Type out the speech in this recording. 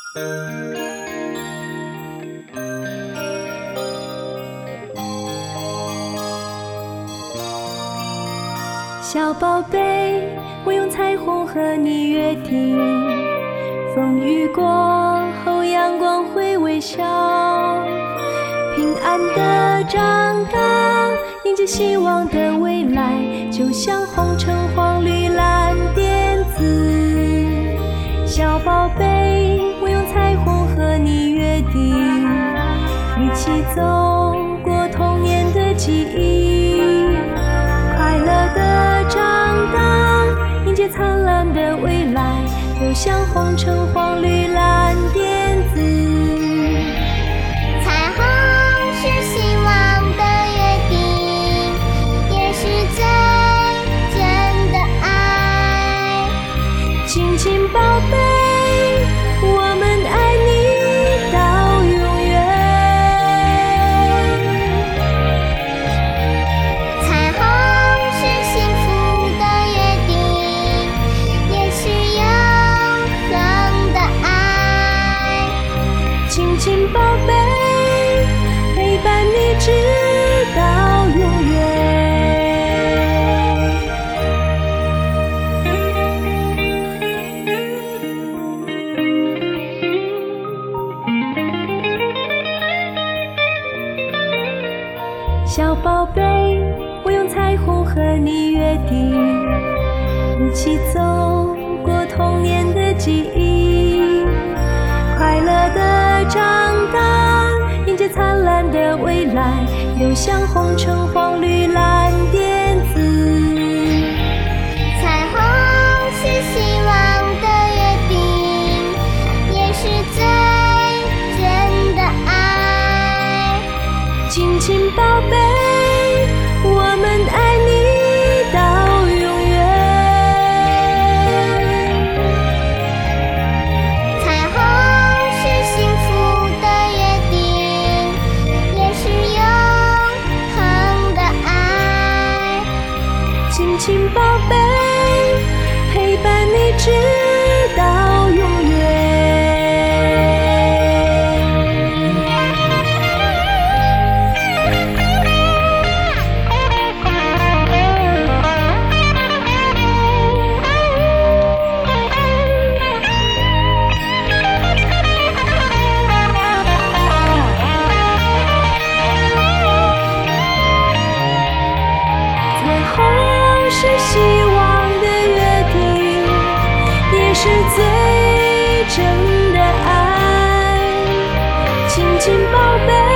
小宝贝，我用彩虹和你约定，风雨过后阳光会微笑，平安的长大，迎接希望的未来，就像红橙黄绿蓝靛紫。小宝贝，我用彩虹和你约定，一起走过童年的记忆，快乐的长大，迎接灿烂的未来，就像红橙黄绿蓝靛紫。 彩虹是希望的约定，也是最真的爱。 亲亲宝贝，我们爱你到永远。 彩虹是幸福的约定，也是永恒的爱。 亲亲宝贝，陪伴你直到永远。小宝贝，我用彩虹和你约定，一起走过童年的记忆，快乐的长大，迎接灿烂的未来，就像红橙黄绿蓝靛紫。 彩虹是希望的约定，也是最真的爱。 亲亲宝贝，我们爱你到永远。 彩虹是幸福的约定，也是永恒的爱。 亲亲宝贝，陪伴你直到永远。彩虹是希望的约定，也是最真的爱。亲亲宝贝，